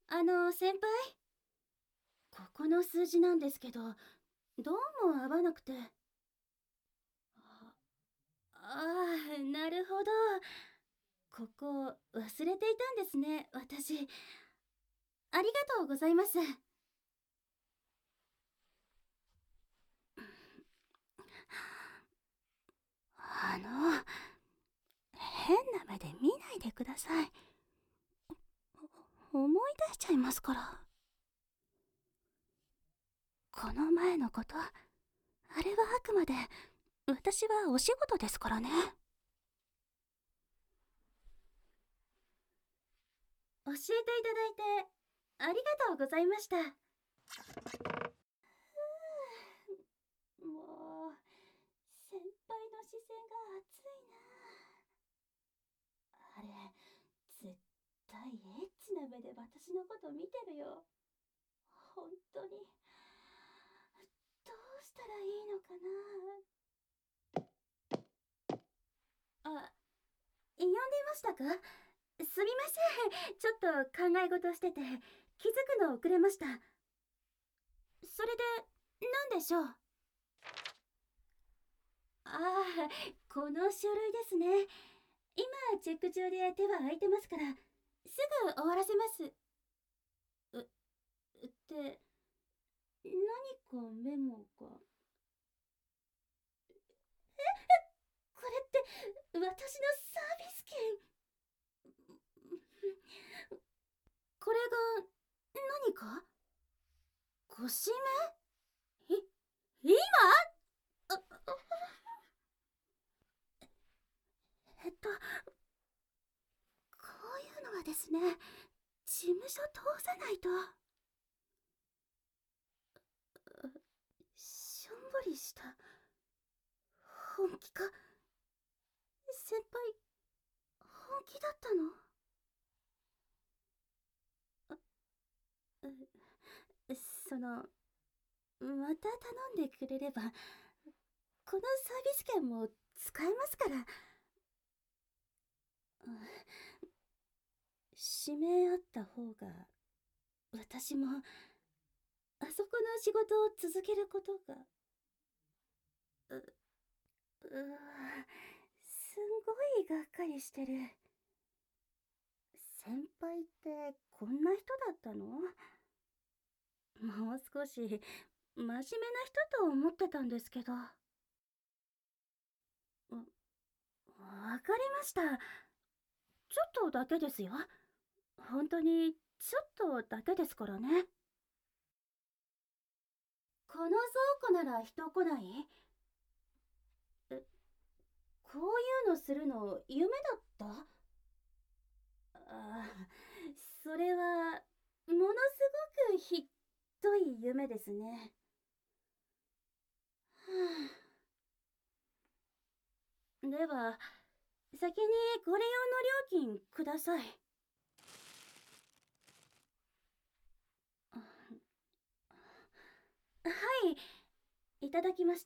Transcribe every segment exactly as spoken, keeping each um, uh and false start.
あの、先輩、ここの数字なんですけど、どうも合わなくて。ああー、なるほど。ここ、忘れていたんですね、私。ありがとうございます。あの、変な目で見ないでください。思い出しちゃいますから。この前のこと、あれはあくまで、私はお仕事ですからね。教えていただいて、ありがとうございました。もう、先輩の視線が熱いな。あれ、絶対エッチな目で私のこと見てるよ。本当に。どうしたらいいのかな。あ、呼んでましたか？すみません。ちょっと考え事してて、気づくの遅れました。それで、何でしょう？ああ、この書類ですね。今、チェック中で手は空いてますから、すぐ終わらせます。う、って、何かメモが。これって、私のサービス券。これが、何かご指名？い、今？あ、えっと、こういうのはですね、事務所通さないと。しょんぼりした。本気か？先輩、本気だったの？うその、また頼んでくれれば、このサービス券も使えますから。うん、指名あった方が、私も、あそこの仕事を続けることが。う、うすんごいがっかりしてる。先輩ってこんな人だったの？もう少し真面目な人と思ってたんですけど。わ、わかりました。ちょっとだけですよ。本当にちょっとだけですからね。この倉庫なら人来ない？え、こういうのするの夢だった？あ、それはものすごくひどい夢ですね。はあ、では先にこれ用の料金ください。はい、いただきました。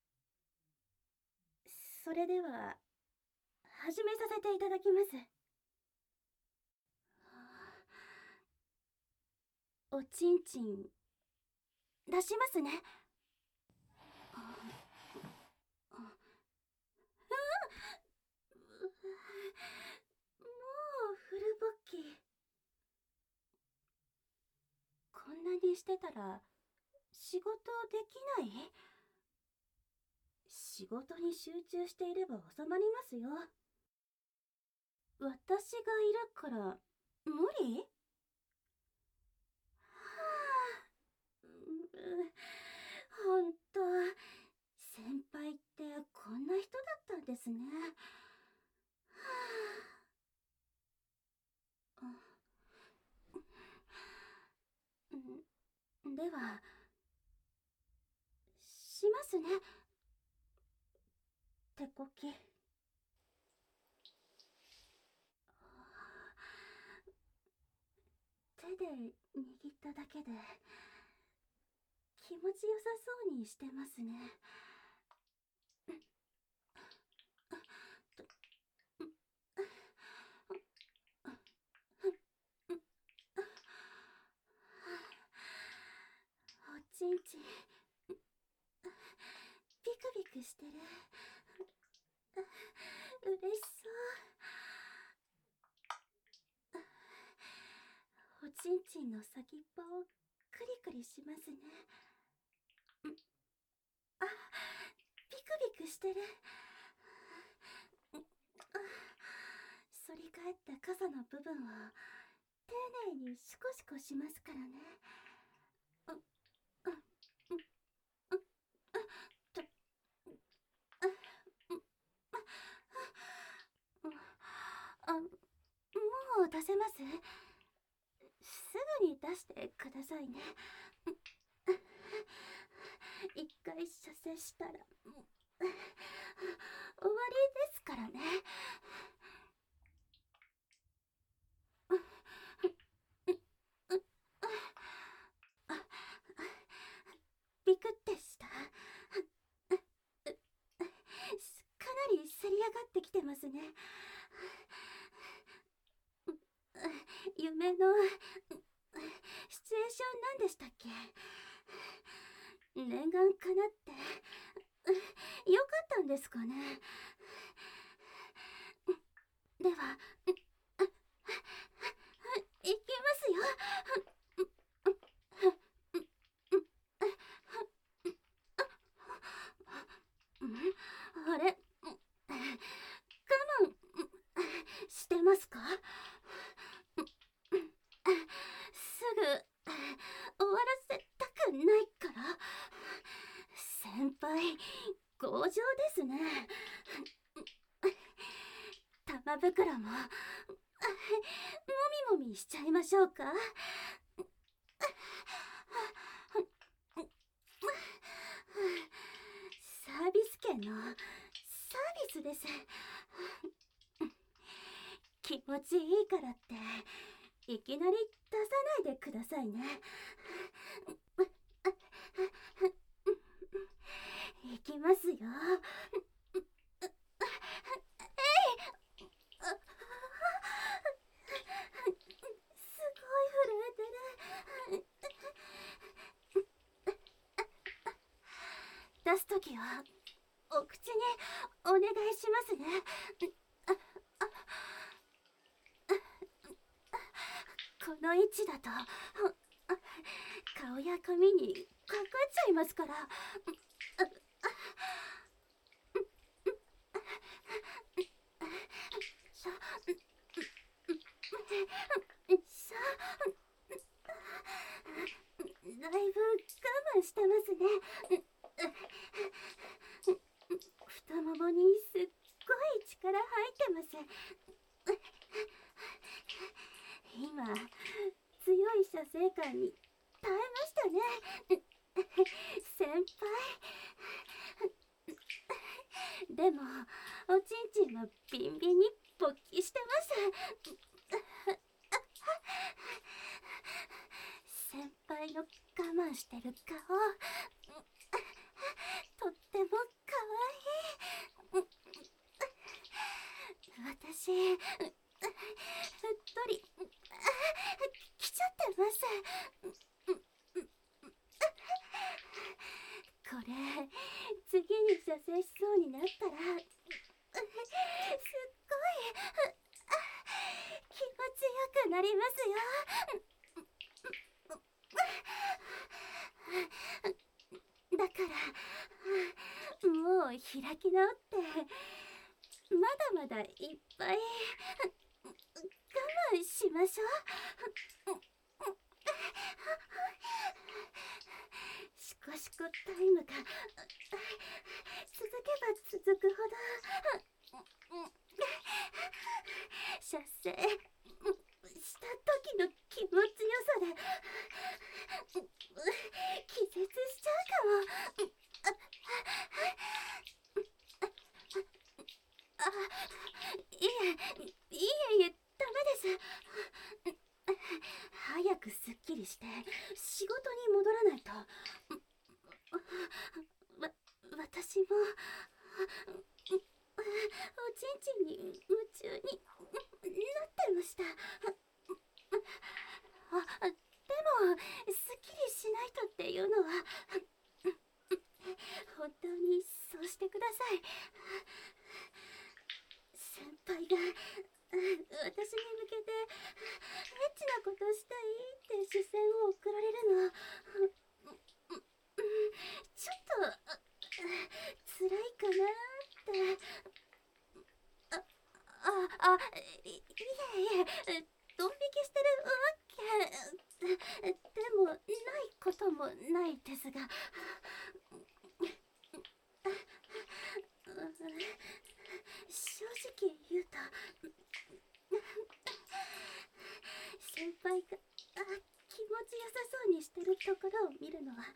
それでは始めさせていただきます。おちんちん出しますね。もうフルボッキ。こんなにしてたら仕事できない？仕事に集中していれば収まりますよ。私がいるから無理？はあ、ほんと、先輩ってこんな人だったんですね。はあ、んでは、しますね。手こき。手で握っただけで気持ちよさそうにしてますね。 ちんちんの先っぽをクリクリしますね。あ、ピクピクしてる。あ、反り返った傘の部分を丁寧にシコシコしますからね。う、う、う、う、と、あ、もう出せます？すぐに出してくださいね。一回射精したら終わりですからね。ビクってした。かなりせり上がってきてますね。夢のシチュエーションなんでしたっけ？念願かなってよかったんですかね。では、いきますよ。あれ、我慢してますか？すぐ終わらせたくないから。先輩、強情ですね。玉袋ももみもみしちゃいましょうか？サービス券のサービスです。気持ちいいからっていきなり出さないでくださいね。いきますよ。すごい震えてる。出すときはお口にお願いしますね。この位置だと顔や髪にかかっちゃいますから。ささだいぶ我慢してますね。太ももにすっごい力入ってます。今強い射精感に耐えましたね、先輩。でもおちんちんもビンビンに勃起してます。先輩の我慢してる顔、とってもかわいい。私うっとり来ちゃってます。これ次に射精しそうになったらすっごい気持ちよくなりますよ。だからもう開き直ってまだまだいっぱい我慢しましょう。シコシコタイムが続けば続くほど射精した時の気持ちよさで気絶しちゃうかも。あ、いえ、いえいえ、ダメです。早くすっきりして仕事に戻らないと。わ、私もおちんちんに夢中になってました。あ、でもすっきりしないとっていうのは本当にそうしてください。先輩が私に向けてエッチなことしたいって視線を送られるの、ちょっと辛いかなって。あああいいえいえ、ドン引きしてるわけでもないこともないですが、正直言うと、先輩があ気持ちよさそうにしてるところを見るのは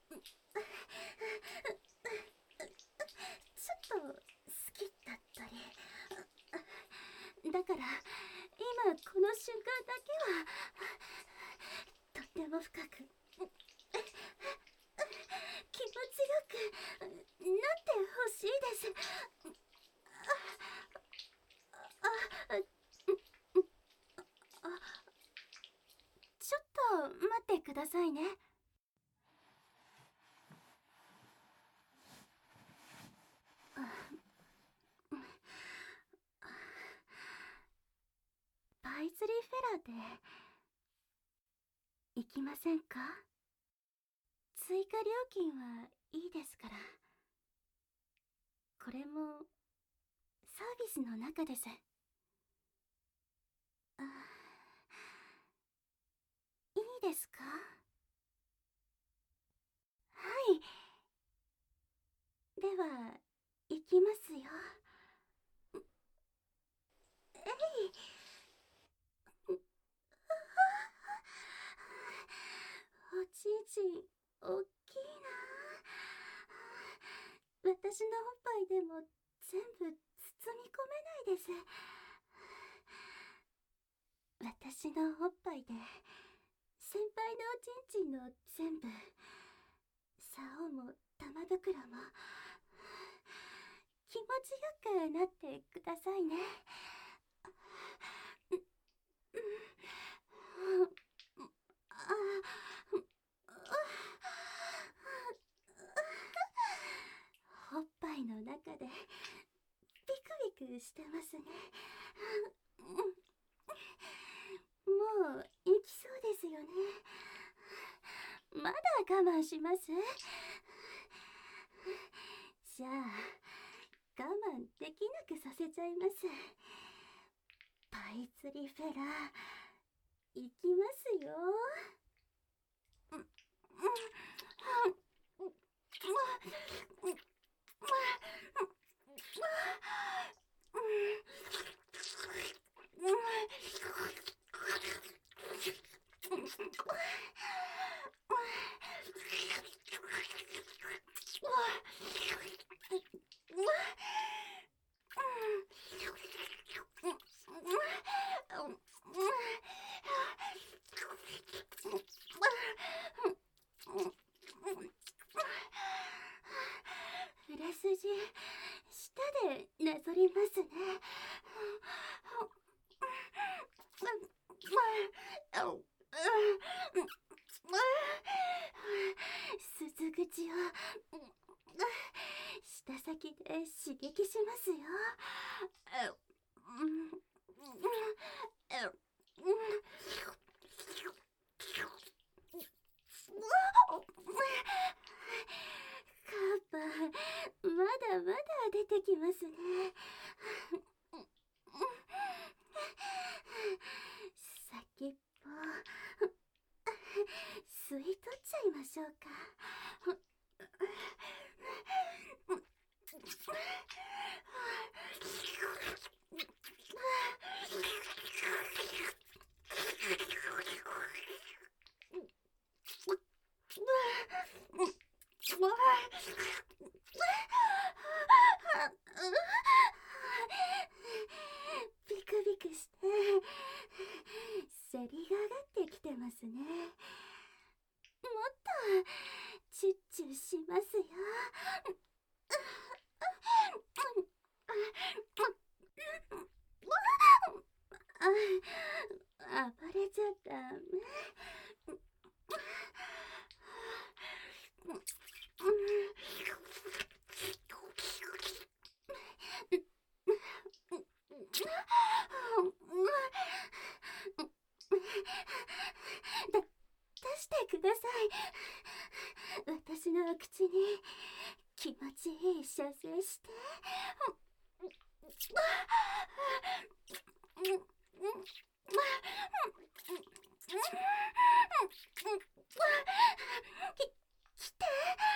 ちょっと好きだったり、だから今この瞬間だけはとっても深く気持ちよくなってほしいです。あああちょっと待ってくださいね。パイズリーフェラーで行きませんか？追加料金はいいですから。これもサービスの中です。あ、いいですか？はい。では行きますよ。えい。おちんちんおっきいな。私のおっぱいでも全部包み込めないです。私のおっぱいで先輩のおちんちんの全部、竿も玉袋も気持ちよくなってくださいね。おっぱいの中でビクビクしてますね。もう行きそうですよね。まだ我慢します？じゃあ我慢できなくさせちゃいます。パイ釣りフェラー行きますよ。売れ筋舌でなぞりますね。鈴口を舌先で刺激しますよ。カーパー、まだまだ出てきますね。先っぽ吸い取っちゃいましょうか。ビクビクしてせりが上がってきてますね。もっとチュッチュしますよ。あ、暴れちゃダメ。 だ、出してください。私の口に気持ちいい射精して。き、来て。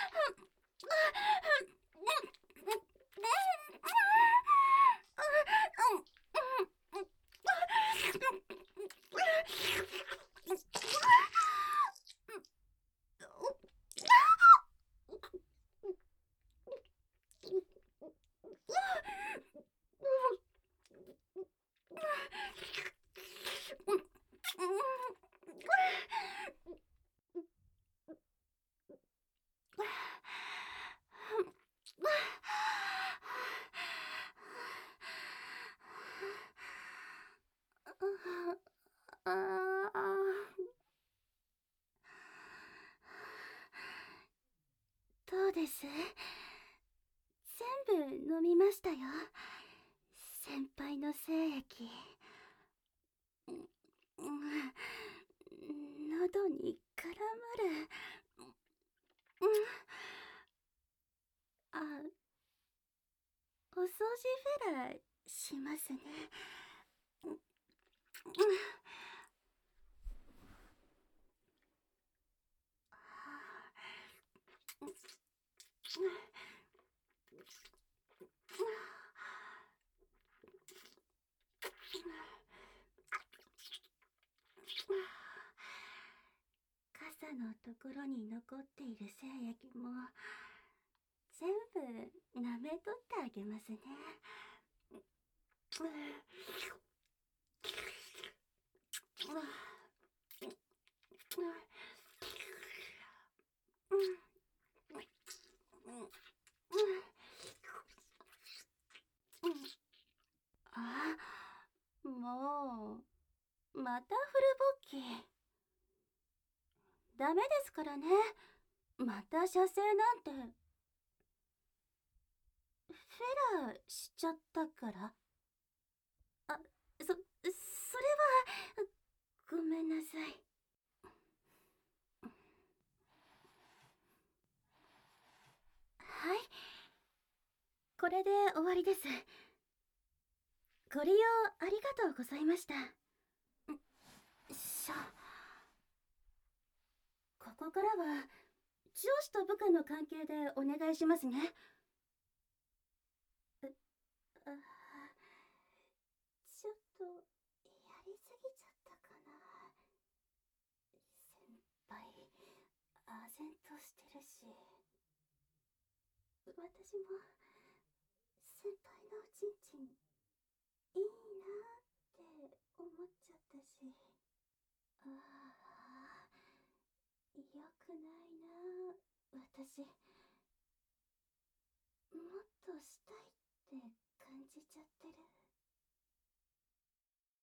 ああ、どうです？全部飲みましたよ。先輩の精液。うん、喉に絡まる。うん、あ、お掃除フェラしますね。うん、傘のところに残っている精液も全部舐めとってあげますね。あ、もうまたフル勃起。ダメですからね。また射精なんて。フェラーしちゃったから。あ、そ、それは、ごめんなさい。はい。これで終わりです。ご利用ありがとうございました。しょ。ここからは、上司と部下の関係でお願いしますね。あ、ちょっと、やりすぎちゃったかな。先輩、唖然としてるし。私も、先輩のおちんちん、いいなって思っちゃったし。ああ、良くないな、私。もっとしたいって感じちゃってる。